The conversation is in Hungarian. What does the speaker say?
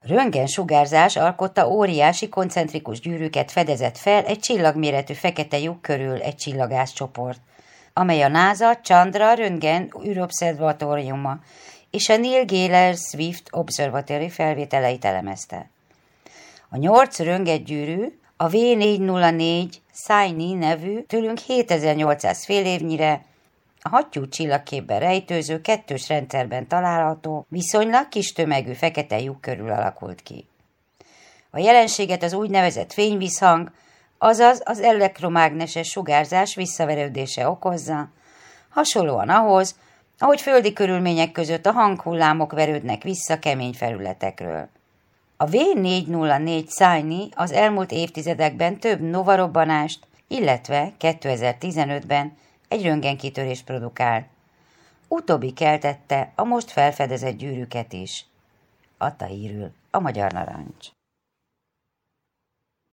Röntgensugárzás alkotta óriási koncentrikus gyűrűket fedezett fel egy csillagméretű fekete lyuk körül egy csillagászcsoport, amely a NASA Chandra Röntgen űrobszervatóriuma és a Neil Gehler Swift Observatory felvételeit elemezte. A 8 röntgengyűrű a V404 Cassini nevű, tőlünk 7800 félévnyire a hattyú csillagképben rejtőző kettős rendszerben található, viszonylag kis tömegű fekete lyuk körül alakult ki. A jelenséget az úgynevezett fényvízhang, azaz az elektromágneses sugárzás visszaverődése okozza, hasonlóan ahhoz, ahogy földi körülmények között a hanghullámok verődnek vissza kemény felületekről. A V404 Cassini az elmúlt évtizedekben több novarobbanást, illetve 2015-ben egy röntgenkitörést produkál. Utóbbi keltette a most felfedezett gyűrűket is. Adta hírül a Magyar Narancs.